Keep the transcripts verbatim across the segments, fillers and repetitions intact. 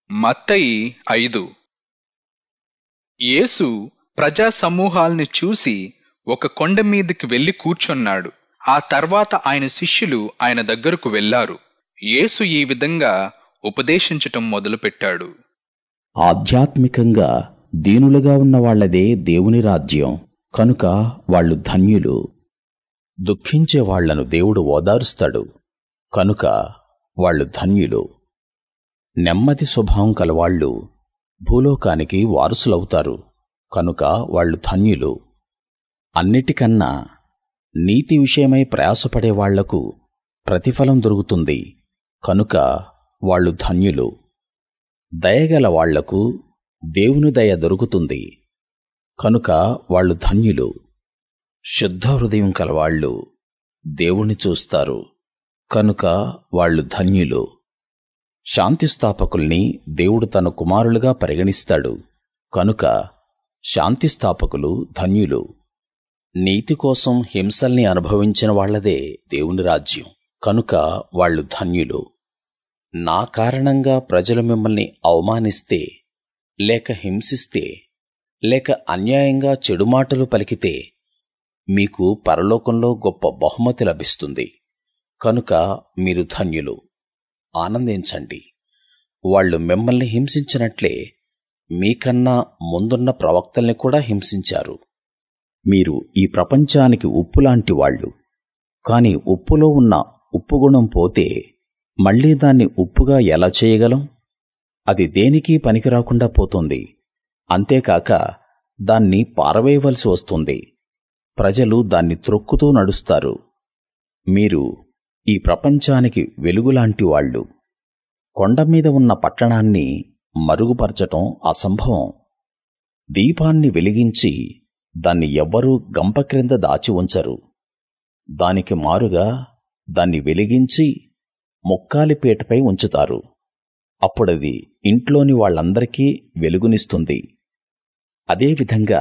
మత్తయి ఐదు. యేసు ప్రజా సమూహాల్ని చూసి ఒక కొండ మీదకి వెళ్లి కూర్చున్నాడు. ఆ తర్వాత ఆయన శిష్యులు ఆయన దగ్గరకు వెళ్లారు. యేసు ఈ విధంగా ఉపదేశించటం మొదలుపెట్టాడు. ఆధ్యాత్మికంగా దీనులుగా ఉన్న వాళ్లదే దేవుని రాజ్యం, కనుక వాళ్ళు ధన్యులు. దుఃఖించే వాళ్లను దేవుడు ఓదారుస్తాడు, కనుక వాళ్ళు ధన్యులు. నెమ్మది స్వభావం కలవాళ్లు భూలోకానికి వారసులవుతారు, కనుక వాళ్ళు ధన్యులు. అన్నిటికన్నా నీతి విషయమై ప్రయాసపడే వాళ్లకు ప్రతిఫలం దొరుకుతుంది, కనుక వాళ్ళు ధన్యులు. దయగల వాళ్లకు దేవుని దయ దొరుకుతుంది, కనుక వాళ్ళు ధన్యులు. శుద్ధ హృదయం కలవాళ్లు దేవుణ్ణి చూస్తారు, కనుక వాళ్ళు ధన్యులు. శాంతిస్థాపకుల్ని దేవుడు తన కుమారులుగా పరిగణిస్తాడు, కనుక శాంతిస్థాపకులు ధన్యులు. నీతి కోసం హింసల్ని అనుభవించిన వాళ్లదే దేవుని రాజ్యం, కనుక వాళ్ళు ధన్యులు. నా కారణంగా ప్రజలు మిమ్మల్ని అవమానిస్తే, లేక హింసిస్తే, లేక అన్యాయంగా చెడు మాటలు పలికితే మీకు పరలోకంలో గొప్ప బహుమతి లభిస్తుంది, కనుక మీరు ధన్యులు. ఆనందించండి. వాళ్ళు మిమ్మల్ని హింసించినట్లే మీకన్నా ముందున్న ప్రవక్తల్ని కూడా హింసించారు. మీరు ఈ ప్రపంచానికి ఉప్పులాంటి వాళ్ళు. కాని ఉప్పులో ఉన్న ఉప్పుగుణం పోతే మళ్లీ దాన్ని ఉప్పుగా ఎలా చేయగలం? అది దేనికీ పనికిరాకుండా పోతుంది. అంతేకాక దాన్ని పారవేయవలసి వస్తుంది. ప్రజలు దాన్ని త్రొక్కుతూ నడుస్తారు. మీరు ఈ ప్రపంచానికి వెలుగులాంటి వాళ్ళు. కొండమీద ఉన్న పట్టణాన్ని మరుగుపరచటం అసంభవం. దీపాన్ని వెలిగించి దాన్ని ఎవ్వరూ గంప క్రింద దాచి ఉంచరు. దానికి మారుగా దాన్ని వెలిగించి ముక్కాలిపీటపై ఉంచుతారు. అప్పుడది ఇంట్లోని వాళ్ళందరికీ వెలుగునిస్తుంది. అదేవిధంగా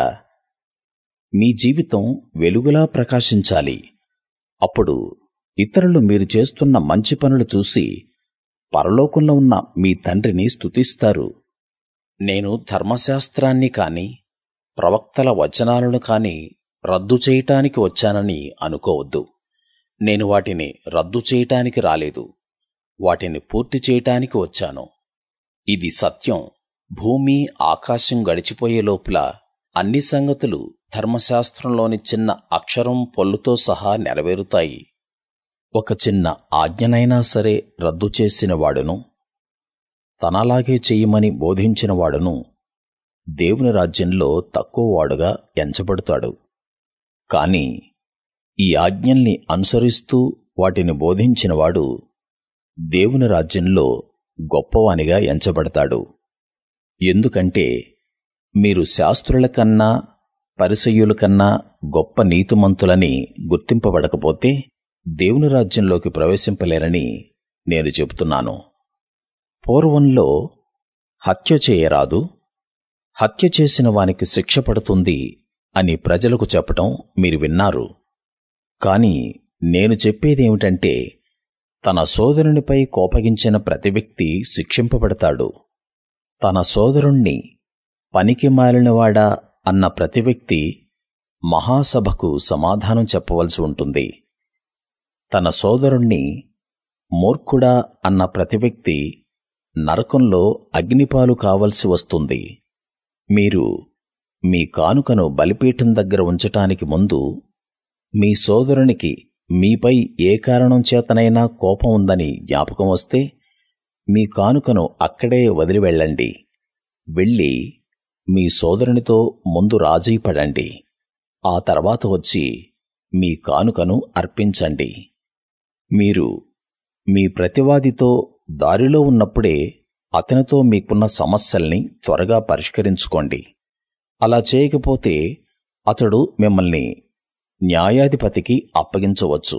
మీ జీవితం వెలుగులా ప్రకాశించాలి. అప్పుడు ఇతరులు మీరు చేస్తున్న మంచి పనులు చూసి పరలోకంలో ఉన్న మీ తండ్రిని స్తుతిస్తారు. నేను ధర్మశాస్త్రాన్ని కాని ప్రవక్తల వచనాలను కాని రద్దు చేయటానికి వచ్చానని అనుకోవద్దు. నేను వాటిని రద్దు చేయటానికి రాలేదు, వాటిని పూర్తి చేయటానికి వచ్చాను. ఇది సత్యం. భూమి ఆకాశం గడిచిపోయే లోపల అన్ని సంగతులు ధర్మశాస్త్రంలోని చిన్న అక్షరం పొల్లుతో సహా నెరవేరుతాయి. ఒక చిన్న ఆజ్ఞనైనా సరే రద్దు చేసిన వాడును, తనలాగే చెయ్యమని బోధించిన వాడును దేవుని రాజ్యంలో తక్కువ వాడుగా ఎంచబడతాడు. కాని ఈ ఆజ్ఞల్ని అనుసరిస్తూ వాటిని బోధించినవాడు దేవుని రాజ్యంలో గొప్పవానిగా ఎంచబడతాడు. ఎందుకంటే మీరు శాస్త్రుల కన్నా పరిసయ్యుల కన్నా గొప్ప నీతిమంతులని గుర్తింపబడకపోతే దేవుని రాజ్యంలోకి ప్రవేశింపలేరని నేను చెబుతున్నాను. పూర్వంలో హత్య చేయరాదు, హత్య చేసిన వానికి శిక్ష పడుతుంది అని ప్రజలకు చెప్పటం మీరు విన్నారు. కాని నేను చెప్పేదేమిటంటే, తన సోదరునిపై కోపగించిన ప్రతి వ్యక్తి శిక్షింపబడతాడు. తన సోదరుణ్ణి పనికిమాలినవాడా అన్న ప్రతి వ్యక్తి మహాసభకు సమాధానం చెప్పవలసి ఉంటుంది. తన సోదరుణ్ణి మూర్ఖుడా అన్న ప్రతి వ్యక్తి నరకంలో అగ్నిపాలు కావలసి వస్తుంది. మీరు మీ కానుకను బలిపీఠం దగ్గర ఉంచటానికి ముందు మీ సోదరునికి మీపై ఏ కారణం చేతనైనా కోపం ఉందని జ్ఞాపకం వస్తే మీ కానుకను అక్కడే వదిలి వెళ్ళండి. వెళ్ళి మీ సోదరునితో ముందు రాజీ పడండి. ఆ తర్వాత వచ్చి మీ కానుకను అర్పించండి. మీరు మీ ప్రతివాదితో దారిలో ఉన్నప్పుడే అతనితో మీకున్న సమస్యల్ని త్వరగా పరిష్కరించుకోండి. అలా చేయకపోతే అతడు మిమ్మల్ని న్యాయాధిపతికి అప్పగించవచ్చు.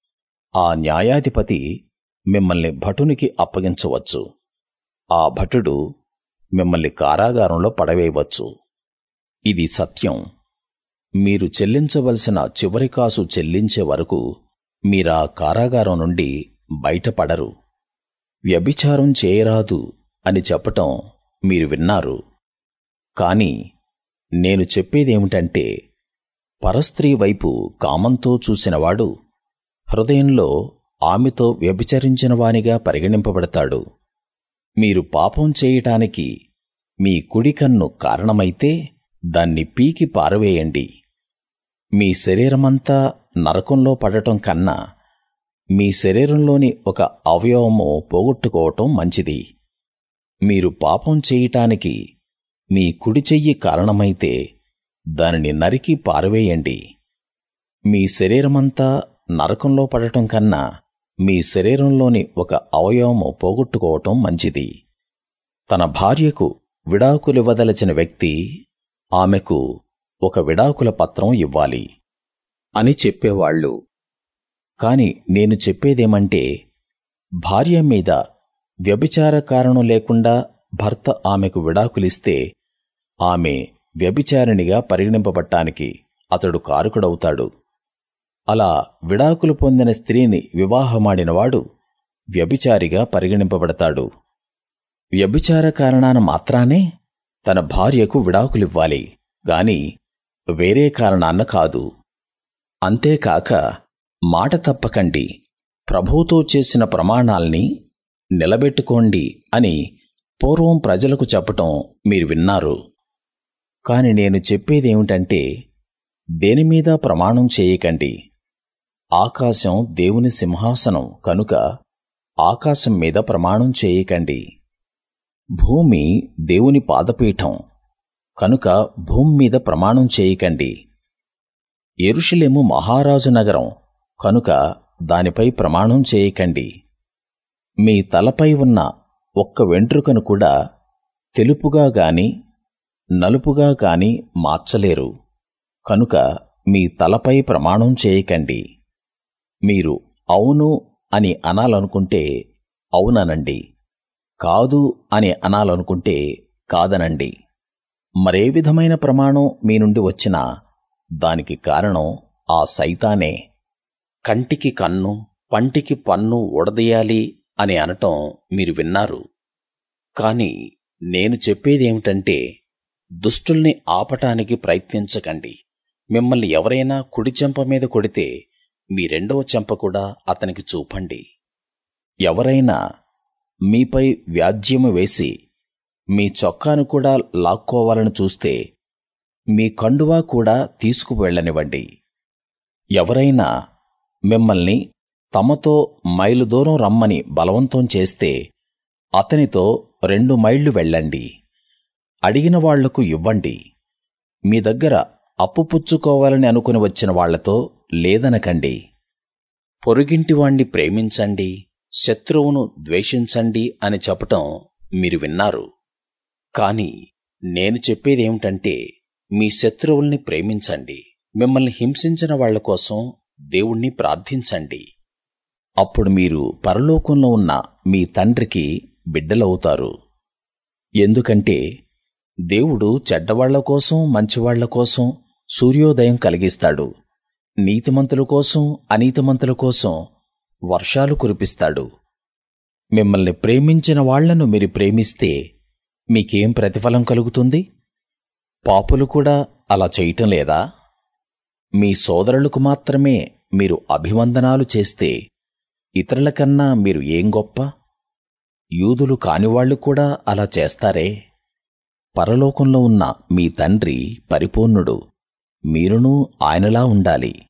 ఆ న్యాయాధిపతి మిమ్మల్ని భటునికి అప్పగించవచ్చు. ఆ భటుడు మిమ్మల్ని కారాగారంలో పడవేయవచ్చు. ఇది సత్యం. మీరు చెల్లించవలసిన చివరి కాసు చెల్లించే వరకు మీరా కారాగారం నుండి బయటపడరు. వ్యభిచారం చేయరాదు అని చెప్పటం మీరు విన్నారు. కాని నేను చెప్పేదేమిటంటే, పరస్త్రీ వైపు కామంతో చూసినవాడు హృదయంలో ఆమెతో వ్యభిచరించిన వానిగా పరిగణింపబడతాడు. మీరు పాపం చేయటానికి మీ కుడి కన్ను కారణమైతే దాన్ని పీకి పారవేయండి. మీ శరీరమంతా నరకంలో పడటం కన్నా మీ శరీరంలోని ఒక అవయవము పోగొట్టుకోవటం మంచిది. మీరు పాపం చేయటానికి మీ కుడి చెయ్యి కారణమైతే దానిని నరికి పారవేయండి. మీ శరీరమంతా నరకంలో పడటం కన్నా మీ శరీరంలోని ఒక అవయవము పోగొట్టుకోవటం మంచిది. తన భార్యకు విడాకులివ్వదలచిన వ్యక్తి ఆమెకు ఒక విడాకుల పత్రం ఇవ్వాలి అని చెప్పేవాళ్ళు. కాని నేను చెప్పేదేమంటే, భార్య మీద వ్యభిచార కారణం లేకుండా భర్త ఆమెకు విడాకులిస్తే ఆమె వ్యభిచారిణిగా పరిగణింపబట్టానికి అతడు కారకుడవుతాడు. అలా విడాకులు పొందిన స్త్రీని వివాహమాడినవాడు వ్యభిచారిగా పరిగణింపబడతాడు. వ్యభిచార కారణాన మాత్రానే తన భార్యకు విడాకులివ్వాలి గాని వేరే కారణాన్న కాదు. అంతేకాక మాట తప్పకండి, ప్రభువుతో చేసిన ప్రమాణాల్ని నిలబెట్టుకోండి అని పూర్వం ప్రజలకు చెప్పటం మీరు విన్నారు. కాని నేను చెప్పేదేమిటంటే, దేనిమీద ప్రమాణం చేయకండి. ఆకాశం దేవుని సింహాసనం కనుక ఆకాశం మీద ప్రమాణం చేయకండి. భూమి దేవుని పాదపీఠం కనుక భూమి మీద ప్రమాణం చేయకండి. యెరూషలేము మహారాజు నగరం కనుక దానిపై ప్రమాణం చేయకండి. మీ తలపై ఉన్న ఒక్క వెంట్రుకను కూడా తెలుపుగా గాని నలుపుగా గాని మార్చలేరు కనుక మీ తలపై ప్రమాణం చేయకండి. మీరు అవును అని అనాలనుకుంటే అవుననండి, కాదు అని అనాలనుకుంటే కాదనండి. మరే విధమైన ప్రమాణం మీ నుండి వచ్చినా దానికి కారణం ఆ సైతానే. కంటికి కన్ను పంటికి పన్ను ఊడదీయాలి అని అనటం మీరు విన్నారు. కాని నేను చెప్పేదేమిటంటే, దుష్టుల్ని ఆపటానికి ప్రయత్నించకండి. మిమ్మల్ని ఎవరైనా కుడి చెంప మీద కొడితే మీ రెండవ చెంప కూడా అతనికి చూపండి. ఎవరైనా మీపై వ్యాజ్యము వేసి మీ చొక్కాను కూడా లాక్కోవాలని చూస్తే మీ కండువా కూడా తీసుకువెళ్ళనివ్వండి. ఎవరైనా మిమ్మల్ని తమతో మైలు దూరం రమ్మని బలవంతం చేస్తే అతనితో రెండు మైళ్లు వెళ్ళండి. అడిగిన వాళ్లకు ఇవ్వండి. మీ దగ్గర అప్పు పుచ్చుకోవాలని అనుకుని వచ్చిన వాళ్లతో లేదనకండి. పొరుగింటివాణ్ణి ప్రేమించండి, శత్రువును ద్వేషించండి అని చెప్పటం మీరు విన్నారు. కాని నేను చెప్పేదేమిటంటే, మీ శత్రువుల్ని ప్రేమించండి, మిమ్మల్ని హింసించిన వాళ్ల కోసం దేవుణ్ణి ప్రార్థించండి. అప్పుడు మీరు పరలోకంలో ఉన్న మీ తండ్రికి బిడ్డలవుతారు. ఎందుకంటే దేవుడు చెడ్డవాళ్ల కోసం మంచివాళ్ల కోసం సూర్యోదయం కలిగిస్తాడు, నీతిమంతుల కోసం అనీతిమంతుల కోసం వర్షాలు కురిపిస్తాడు. మిమ్మల్ని ప్రేమించిన వాళ్లను మీరు ప్రేమిస్తే మీకేం ప్రతిఫలం కలుగుతుంది? పాపులు కూడా అలా చేయటం లేదా? మీ సోదరులకు మాత్రమే మీరు అభివందనాలు చేస్తే ఇతరులకన్నా మీరు ఏం గొప్ప? యూదులు కానివాళ్లు కూడా అలా చేస్తారే? పరలోకంలో ఉన్న మీ తండ్రి పరిపూర్ణుడు, మీరునూ ఆయనలా ఉండాలి.